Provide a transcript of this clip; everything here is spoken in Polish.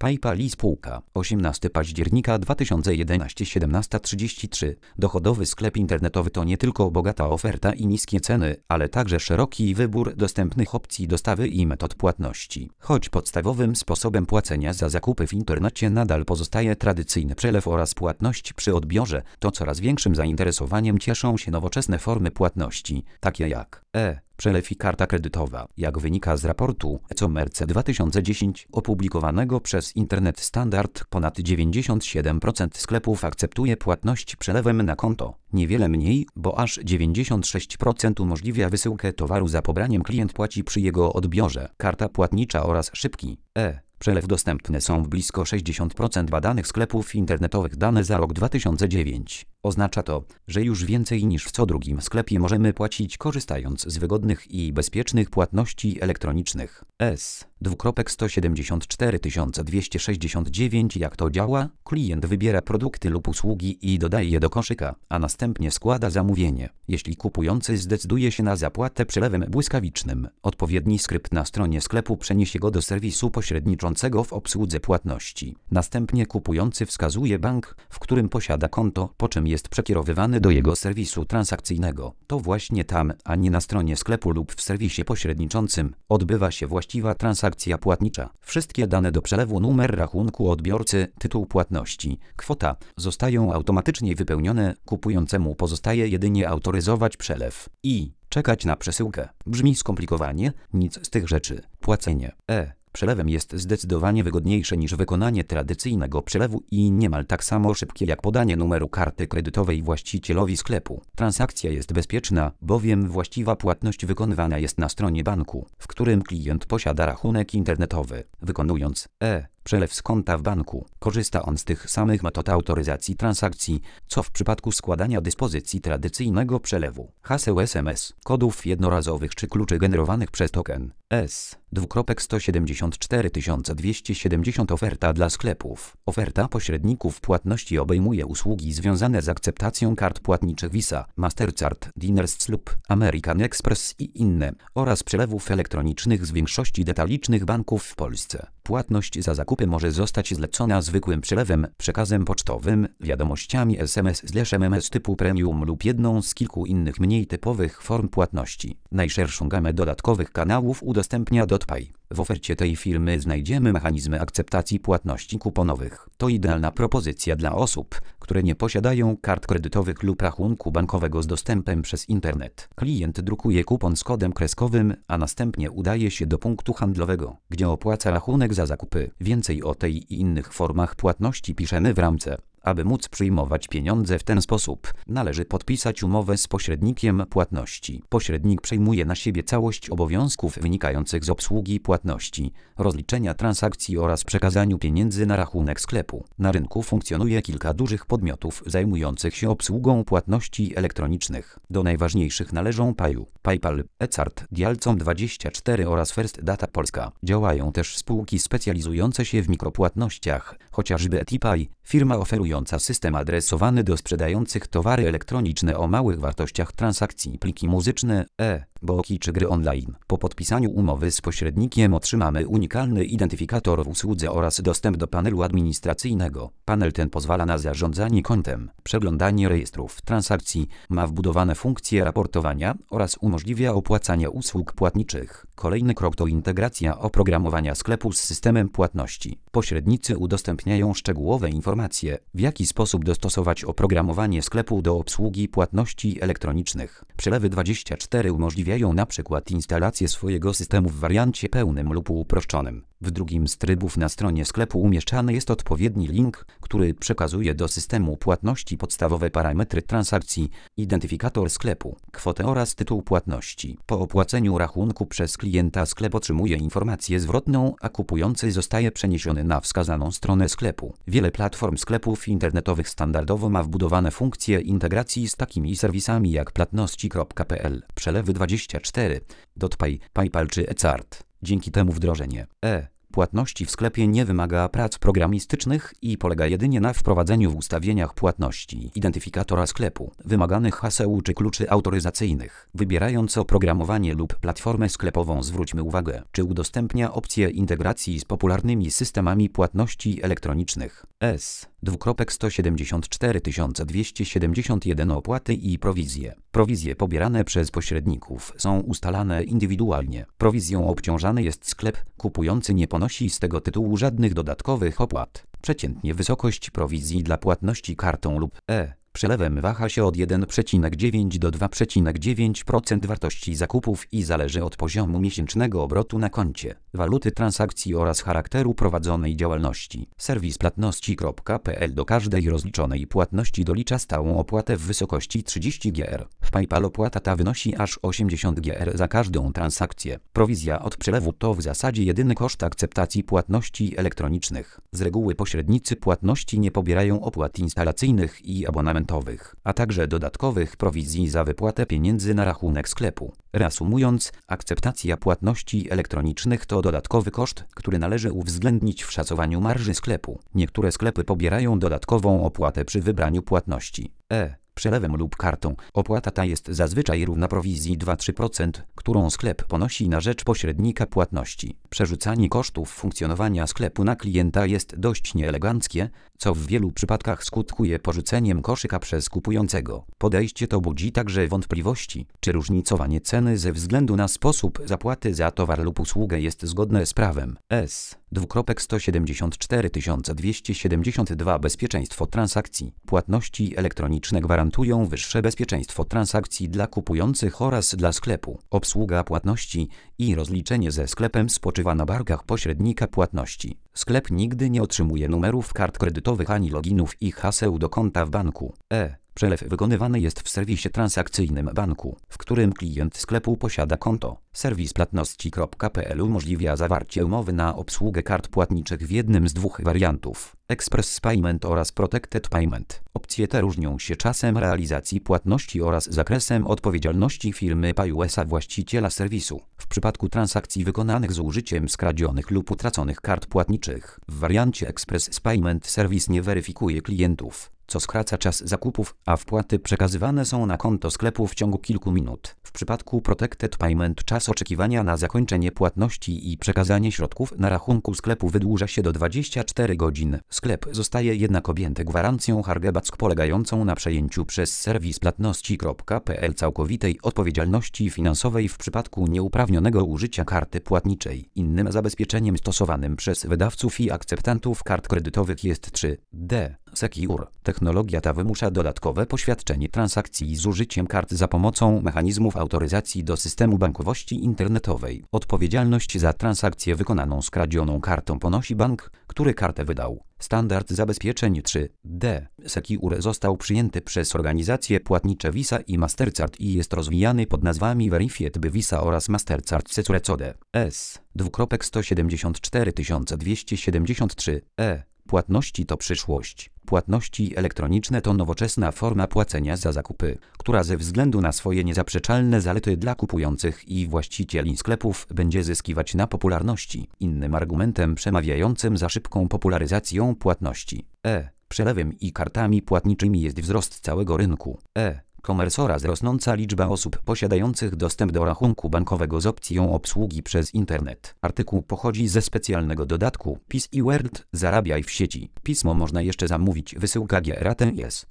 PayPal i spółka. 18 października 2011 17:33. Dochodowy sklep internetowy to nie tylko bogata oferta i niskie ceny, ale także szeroki wybór dostępnych opcji dostawy i metod płatności. Choć podstawowym sposobem płacenia za zakupy w internecie nadal pozostaje tradycyjny przelew oraz płatność przy odbiorze, to coraz większym zainteresowaniem cieszą się nowoczesne formy płatności, takie jak przelew i karta kredytowa. Jak wynika z raportu e-commerce 2010 opublikowanego przez Internet Standard, ponad 97% sklepów akceptuje płatność przelewem na konto. Niewiele mniej, bo aż 96% umożliwia wysyłkę towaru za pobraniem, klient płaci przy jego odbiorze. Karta płatnicza oraz szybki przelew dostępne są w blisko 60% badanych sklepów internetowych. Dane za rok 2009. Oznacza to, że już więcej niż w co drugim sklepie możemy płacić korzystając z wygodnych i bezpiecznych płatności elektronicznych. 174 Jak to działa? Klient wybiera produkty lub usługi i dodaje je do koszyka, a następnie składa zamówienie. Jeśli kupujący zdecyduje się na zapłatę przelewem błyskawicznym, odpowiedni skrypt na stronie sklepu przeniesie go do serwisu pośredniczącego w obsłudze płatności. Następnie kupujący wskazuje bank, w którym posiada konto, po czym jest przekierowywany do jego serwisu transakcyjnego. To właśnie tam, a nie na stronie sklepu lub w serwisie pośredniczącym, odbywa się właściwa transakcja płatnicza. Wszystkie dane do przelewu, numer rachunku odbiorcy, tytuł płatności, kwota, zostają automatycznie wypełnione. Kupującemu pozostaje jedynie autoryzować przelew i czekać na przesyłkę. Brzmi skomplikowanie? Nic z tych rzeczy. Płacenie przelewem jest zdecydowanie wygodniejsze niż wykonanie tradycyjnego przelewu i niemal tak samo szybkie jak podanie numeru karty kredytowej właścicielowi sklepu. Transakcja jest bezpieczna, bowiem właściwa płatność wykonywana jest na stronie banku, w którym klient posiada rachunek internetowy. Wykonując przelew z konta w banku, korzysta on z tych samych metod autoryzacji transakcji, co w przypadku składania dyspozycji tradycyjnego przelewu. Haseł SMS, kodów jednorazowych czy kluczy generowanych przez token S:174 Oferta dla sklepów. Oferta pośredników płatności obejmuje usługi związane z akceptacją kart płatniczych Visa, Mastercard, Diners lub American Express i inne, oraz przelewów elektronicznych z większości detalicznych banków w Polsce. Płatność za zakupy może zostać zlecona zwykłym przelewem, przekazem pocztowym, wiadomościami SMS/MMS typu premium lub jedną z kilku innych mniej typowych form płatności. Najszerszą gamę dodatkowych kanałów udostępnia DotPay. W ofercie tej firmy znajdziemy mechanizmy akceptacji płatności kuponowych. To idealna propozycja dla osób, które nie posiadają kart kredytowych lub rachunku bankowego z dostępem przez internet. Klient drukuje kupon z kodem kreskowym, a następnie udaje się do punktu handlowego, gdzie opłaca rachunek za zakupy. Więcej o tej i innych formach płatności piszemy w ramce. Aby móc przyjmować pieniądze w ten sposób, należy podpisać umowę z pośrednikiem płatności. Pośrednik przejmuje na siebie całość obowiązków wynikających z obsługi płatności, rozliczenia transakcji oraz przekazaniu pieniędzy na rachunek sklepu. Na rynku funkcjonuje kilka dużych podmiotów zajmujących się obsługą płatności elektronicznych. Do najważniejszych należą Payu, PayPal, eCard, Dialcom24 oraz First Data Polska. Działają też spółki specjalizujące się w mikropłatnościach, chociażby EtiPay, firma oferująca system adresowany do sprzedających towary elektroniczne o małych wartościach transakcji, pliki muzyczne, e-booki czy gry online. Po podpisaniu umowy z pośrednikiem otrzymamy unikalny identyfikator w usłudze oraz dostęp do panelu administracyjnego. Panel ten pozwala na zarządzanie kontem, przeglądanie rejestrów transakcji, ma wbudowane funkcje raportowania oraz umożliwia opłacanie usług płatniczych. Kolejny krok to integracja oprogramowania sklepu z systemem płatności. Pośrednicy udostępniają szczegółowe informacje, w jaki sposób dostosować oprogramowanie sklepu do obsługi płatności elektronicznych. Przelewy24 umożliwiają np. instalację swojego systemu w wariancie pełnym lub uproszczonym. W drugim z trybów na stronie sklepu umieszczany jest odpowiedni link, który przekazuje do systemu płatności podstawowe parametry transakcji, identyfikator sklepu, kwotę oraz tytuł płatności. Po opłaceniu rachunku przez klienta sklep otrzymuje informację zwrotną, a kupujący zostaje przeniesiony na wskazaną stronę sklepu. Wiele platform sklepów internetowych standardowo ma wbudowane funkcje integracji z takimi serwisami jak płatności.pl, Przelewy24, DotPay, PayPal czy eCard. Dzięki temu wdrożenie płatności w sklepie nie wymaga prac programistycznych i polega jedynie na wprowadzeniu w ustawieniach płatności identyfikatora sklepu, wymaganych haseł czy kluczy autoryzacyjnych. Wybierając oprogramowanie lub platformę sklepową, zwróćmy uwagę, czy udostępnia opcję integracji z popularnymi systemami płatności elektronicznych. S:174 271 opłaty i prowizje. Prowizje pobierane przez pośredników są ustalane indywidualnie. Prowizją obciążany jest sklep, kupujący nie ponosi z tego tytułu żadnych dodatkowych opłat. Przeciętnie wysokość prowizji dla płatności kartą lub przelewem waha się od 1,9 do 2,9% wartości zakupów i zależy od poziomu miesięcznego obrotu na koncie, waluty transakcji oraz charakteru prowadzonej działalności. Serwis płatności.pl do każdej rozliczonej płatności dolicza stałą opłatę w wysokości 30 GR. W PayPal opłata ta wynosi aż 80 GR za każdą transakcję. Prowizja od przelewu to w zasadzie jedyny koszt akceptacji płatności elektronicznych. Z reguły pośrednicy płatności nie pobierają opłat instalacyjnych i abonamentowych, a także dodatkowych prowizji za wypłatę pieniędzy na rachunek sklepu. Reasumując, akceptacja płatności elektronicznych to dodatkowy koszt, który należy uwzględnić w szacowaniu marży sklepu. Niektóre sklepy pobierają dodatkową opłatę przy wybraniu płatności przelewem lub kartą. Opłata ta jest zazwyczaj równa prowizji 2-3%, którą sklep ponosi na rzecz pośrednika płatności. Przerzucanie kosztów funkcjonowania sklepu na klienta jest dość nieeleganckie, co w wielu przypadkach skutkuje porzuceniem koszyka przez kupującego. Podejście to budzi także wątpliwości, czy różnicowanie ceny ze względu na sposób zapłaty za towar lub usługę jest zgodne z prawem. S:174 272 Bezpieczeństwo transakcji. Płatności elektroniczne gwarantują wyższe bezpieczeństwo transakcji dla kupujących oraz dla sklepu. Obsługa płatności i rozliczenie ze sklepem spoczywa na barkach pośrednika płatności. Sklep nigdy nie otrzymuje numerów kart kredytowych ani loginów i haseł do konta w banku. Przelew wykonywany jest w serwisie transakcyjnym banku, w którym klient sklepu posiada konto. Serwis płatności.pl umożliwia zawarcie umowy na obsługę kart płatniczych w jednym z dwóch wariantów: Express Payment oraz Protected Payment. Opcje te różnią się czasem realizacji płatności oraz zakresem odpowiedzialności firmy PayUSA, właściciela serwisu, w przypadku transakcji wykonanych z użyciem skradzionych lub utraconych kart płatniczych. W wariancie Express Payment serwis nie weryfikuje klientów, co skraca czas zakupów, a wpłaty przekazywane są na konto sklepu w ciągu kilku minut. W przypadku Protected Payment czas oczekiwania na zakończenie płatności i przekazanie środków na rachunku sklepu wydłuża się do 24 godzin. Sklep zostaje jednak objęty gwarancją Hargeback polegającą na przejęciu przez serwis płatności.pl całkowitej odpowiedzialności finansowej w przypadku nieuprawnionego użycia karty płatniczej. Innym zabezpieczeniem stosowanym przez wydawców i akceptantów kart kredytowych jest 3D Secure. Technologia ta wymusza dodatkowe poświadczenie transakcji z użyciem kart za pomocą mechanizmów autoryzacji do systemu bankowości internetowej. Odpowiedzialność za transakcję wykonaną skradzioną kartą ponosi bank, który kartę wydał. Standard zabezpieczeń 3D Secure został przyjęty przez organizacje płatnicze Visa i Mastercard i jest rozwijany pod nazwami Verified by Visa oraz Mastercard Secure Code. S:174 273 Płatności to przyszłość. Płatności elektroniczne to nowoczesna forma płacenia za zakupy, która ze względu na swoje niezaprzeczalne zalety dla kupujących i właścicieli sklepów będzie zyskiwać na popularności. Innym argumentem przemawiającym za szybką popularyzacją płatności przelewem i kartami płatniczymi jest wzrost całego rynku e-commerce oraz rosnąca liczba osób posiadających dostęp do rachunku bankowego z opcją obsługi przez internet. Artykuł pochodzi ze specjalnego dodatku PIS i World Zarabiaj w sieci. Pismo można jeszcze zamówić, wysyłka GRATS.